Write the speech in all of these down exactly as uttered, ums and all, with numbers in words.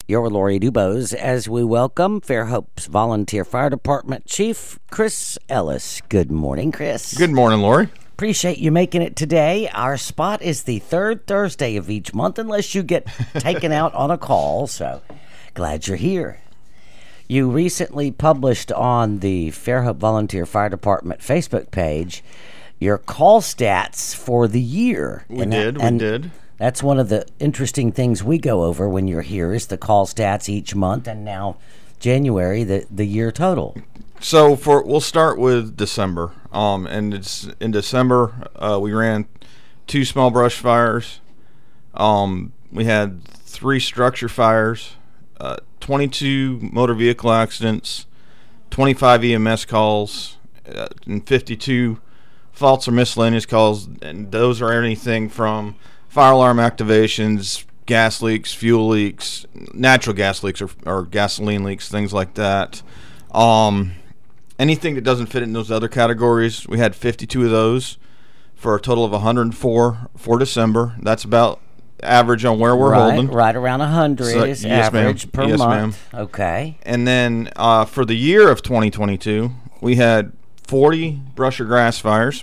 You're Lori Dubose as we welcome Fairhope's Volunteer Fire Department Chief Chris Ellis. Good morning, Chris. Good morning, Lori. Appreciate you making it today. Our spot is the third Thursday of each month unless you get taken out on a call, so glad you're here. You recently published on the Fairhope Volunteer Fire Department Facebook page your call stats for the year. We and did, that, and we did. That's one of the interesting things we go over when you're here is the call stats each month, and now January, the, the year total. So for we'll start with December. Um, and it's in December uh, we ran two small brush fires. Um, we had three structure fires, uh, twenty-two motor vehicle accidents, twenty-five E M S calls, uh, and fifty-two false or miscellaneous calls. And those are anything from fire alarm activations, gas leaks, fuel leaks, natural gas leaks or, or gasoline leaks, things like that. Um, anything that doesn't fit in those other categories, we had fifty-two of those for a total of one hundred four for December. That's about average on where we're right, holding. Right around one hundred So, is yes, average ma'am. per Yes, month. ma'am. Okay. And then uh, for the year of twenty twenty-two, we had forty brush or grass fires,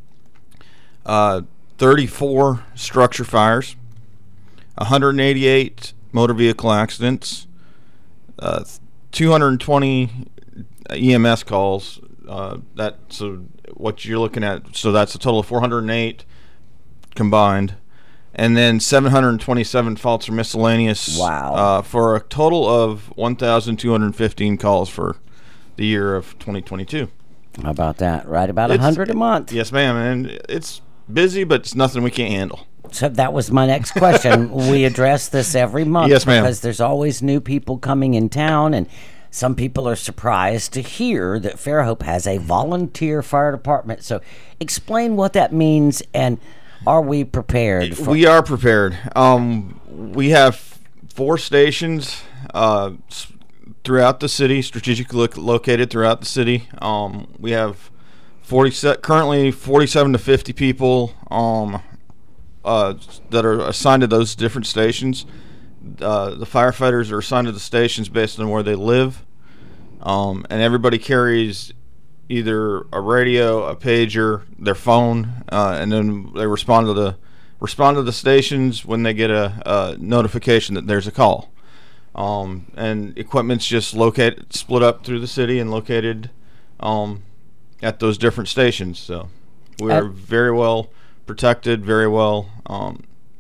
uh, thirty-four structure fires, one hundred eighty-eight motor vehicle accidents, uh, two hundred twenty E M S calls. Uh, that so what you're looking at. So that's a total of four hundred eight combined, and then seven hundred twenty-seven false or miscellaneous. Wow. Uh, for a total of one thousand two hundred fifteen calls for the year of twenty twenty-two. How about that? Right about It's- one hundred a month. Yes, ma'am. And it's busy, but it's nothing we can't handle. So that was my next question. We address this every month. Yes, ma'am. Because there's always new people coming in town, and some people are surprised to hear that Fairhope has a volunteer fire department. So explain what that means, and are we prepared? For- We are prepared. Um, we have four stations uh, s- throughout the city, strategically lo- located throughout the city. Um, we have forty se- currently forty-seven to fifty people um, uh, that are assigned to those different stations. Uh, the firefighters are assigned to the stations based on where they live, um, and everybody carries either a radio, a pager, their phone, uh, and then they respond to the respond to the stations when they get a, a notification that there's a call. Um, and equipment's just located, split up through the city and located um, at those different stations. So we are Uh, very well protected, very well. Um,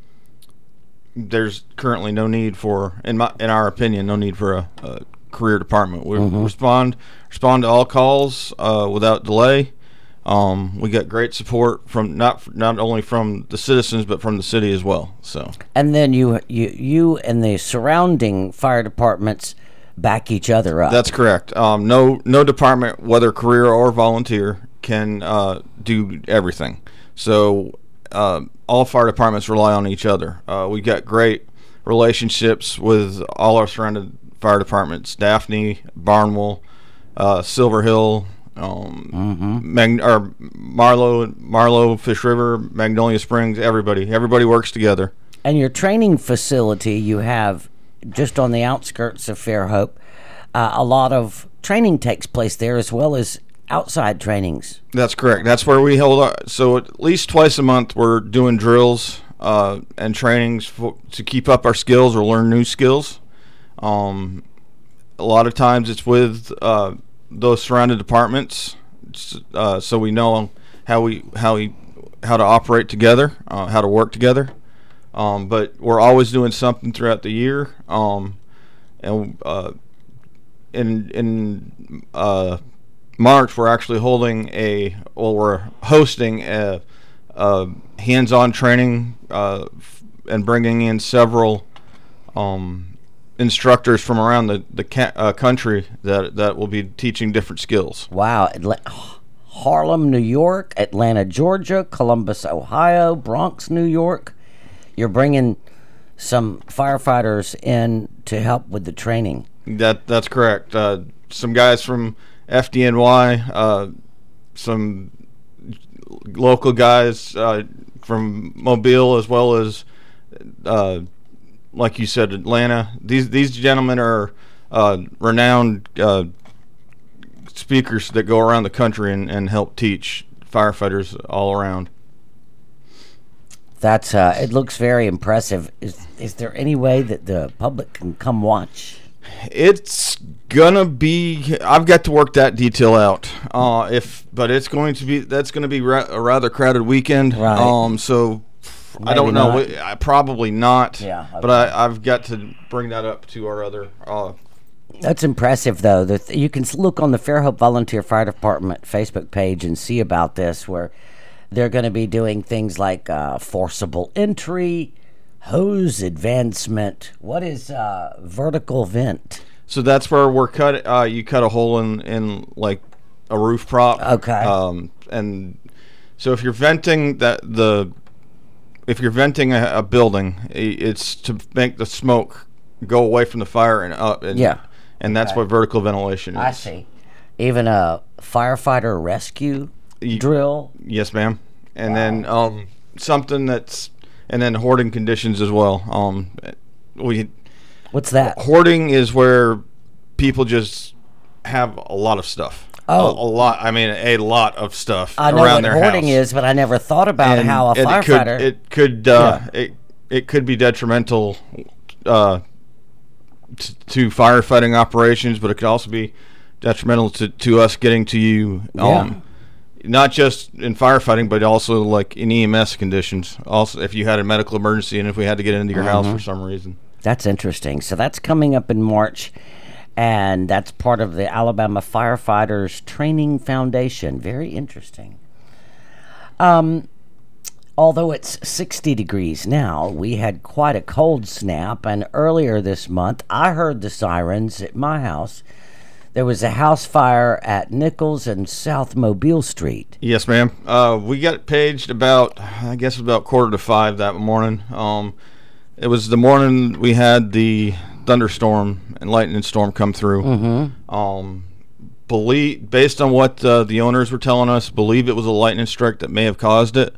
there's currently no need for, in my, in our opinion, no need for a, a career department. We Mhm. respond respond to all calls uh, without delay. Um, we got great support from not not only from the citizens but from the city as well. So and then you, you, you and the surrounding fire departments back each other up. that's correct. Um, no no department, whether career or volunteer, can uh, do everything. So uh, all fire departments rely on each other. Uh, we got great relationships with all our surrounding fire departments: Daphne, Barnwell, uh, Silver Hill, um, Mm-hmm. Mag- or Marlow, Marlow, Fish River, Magnolia Springs. Everybody, everybody works together. And your training facility you have just on the outskirts of Fairhope, uh, a lot of training takes place there as well as outside trainings. That's correct. That's where we hold our, so at least twice a month we're doing drills uh, and trainings for, to keep up our skills or learn new skills. Um, a lot of times it's with uh, those surrounding departments, uh, so we know how we how we how to operate together, uh, how to work together. Um, but we're always doing something throughout the year, um, and uh, in in uh, March we're actually holding a well we're hosting a, a hands-on training uh, f- and bringing in several um, instructors from around the the ca- uh, country that that will be teaching different skills. Wow. Atla- Harlem, New York, Atlanta, Georgia, Columbus, Ohio, Bronx, New York. You're bringing some firefighters in to help with the training. That that's correct. Uh, some guys from F D N Y, uh, some local guys uh, from Mobile, as well as uh, like you said, Atlanta. These these gentlemen are uh, renowned uh, speakers that go around the country and, and help teach firefighters all around. That's uh, it looks very impressive. Is is there any way that the public can come watch? It's gonna be. I've got to work that detail out. Uh, if, but it's going to be. That's going to be ra- a rather crowded weekend. Right. Um. So Maybe I don't know. not. I, probably not. Yeah, okay. But I, I've got to bring that up to our other. Uh, That's impressive, though. That you can look on the Fairhope Volunteer Fire Department Facebook page and see about this, where they're going to be doing things like uh, forcible entry, hose advancement. What is uh, vertical vent? so that's where we're cut. Uh, you cut a hole in in like a roof prop. Okay. Um. And so if you're venting that the, if you're venting a, a building, i- it's to make the smoke go away from the fire and up. And, Yeah. And that's Okay. what vertical ventilation is. I see. Even a firefighter rescue You- drill. Yes, ma'am. And then um, something that's, and then hoarding conditions as well. Um, we What's that? hoarding is where people just have a lot of stuff. Oh. a, a lot. I mean, a lot of stuff I know around what their hoarding house. is, but I never thought about And how a it could- firefighter. It could. Uh, it it could be detrimental uh, t- to firefighting operations, but it could also be detrimental to, to us getting to you. Um, Not just in firefighting, but also like in E M S conditions. Also, if you had a medical emergency and if we had to get into your house for some reason. That's interesting. So that's coming up in March, and that's part of the Alabama Firefighters Training Foundation. Very interesting. Um, although it's sixty degrees now, we had quite a cold snap, and earlier this month, I heard the sirens at my house. There was a house fire at Nichols and South Mobile Street. Yes, ma'am. Uh, we got paged about, I guess, about quarter to five that morning. Um, it was the morning we had the thunderstorm and lightning storm come through. Mm-hmm. Um, believe, based on what uh, the owners were telling us, believe it was a lightning strike that may have caused it.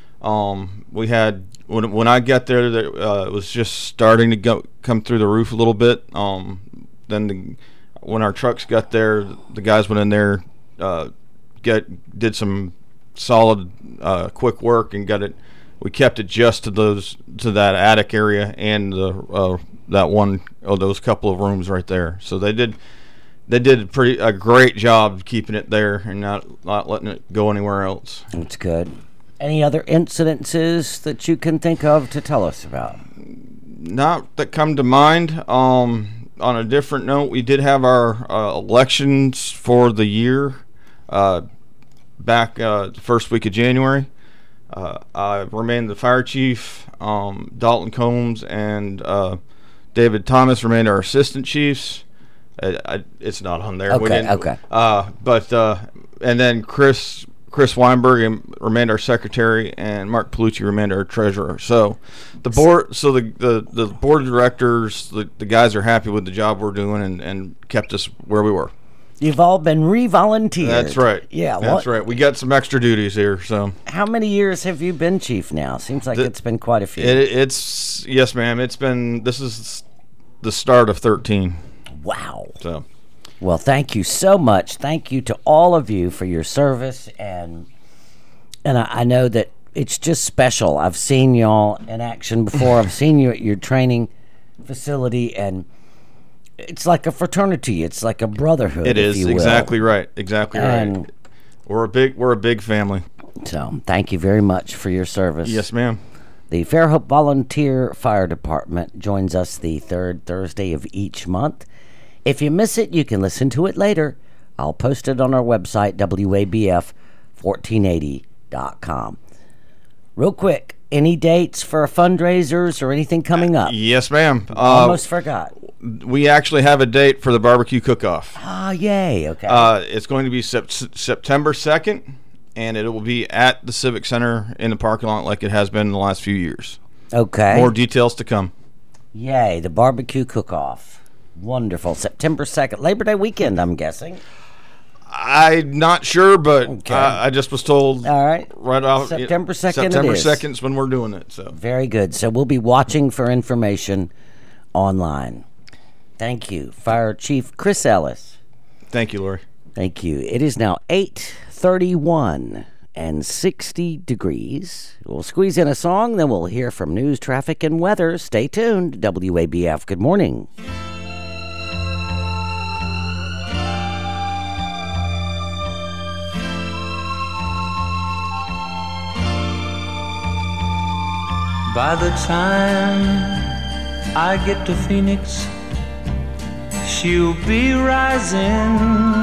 Um, we had when when I got there, there uh, it was just starting to go come through the roof a little bit. Um, then the when our trucks got there, the guys went in there, uh, get did some solid, uh, quick work and got it. We kept it just to those to that attic area and the uh, that one oh those couple of rooms right there. So they did they did a pretty a great job keeping it there and not not letting it go anywhere else. That's good. Any other incidences that you can think of to tell us about? Not that come to mind. Um, on a different note, we did have our uh, elections for the year uh, back uh, the first week of January. Uh, I remained the fire chief. Um, Dalton Combs and uh, David Thomas remained our assistant chiefs. I, I, it's not on there. We Okay, didn't- okay. Uh, but uh, and then Chris Chris Weinberg remained our secretary, and Mark Palucci remained our treasurer. So the board, so the the, the board of directors, the, the guys are happy with the job we're doing, and, and kept us where we were. You've all been re-volunteered. That's right. Yeah. that's what- right. We got some extra duties here, so How many years have you been chief now? Seems like The- it's been quite a few. it, it's yes, ma'am. It's been this is the start of thirteen. Wow. So Well, thank you so much. Thank you to all of you for your service, and and I, I know that it's just special. I've seen y'all in action before. I've seen you at your training facility, and it's like a fraternity. It's like a brotherhood. it if is you will. exactly right. Exactly And- right. We're a big we're a big family. So, thank you very much for your service. Yes, ma'am. The Fairhope Volunteer Fire Department joins us the third Thursday of each month. If you miss it, you can listen to it later. I'll post it on our website, W A B F fourteen eighty dot com. Real quick, any dates for fundraisers or anything coming up? Yes, ma'am. Uh, Almost forgot. we actually have a date for the barbecue cook-off. Ah, yay. Okay. Uh, it's going to be sep- September second, and it will be at the Civic Center in the parking lot like it has been in the last few years. okay. More details to come. Yay, the barbecue cook-off. Wonderful. September second, Labor Day weekend, I'm guessing. I'm not sure, but Okay. I, I just was told. All right. Right off September second. September it is. second is when we're doing it. So Very good. So we'll be watching for information online. Thank you, Fire Chief Chris Ellis. thank you, Lori. Thank you. It is now eight thirty-one and sixty degrees. We'll squeeze in a song, then we'll hear from news, traffic, and weather. Stay tuned. W A B F. Good morning. By the time I get to Phoenix, she'll be rising.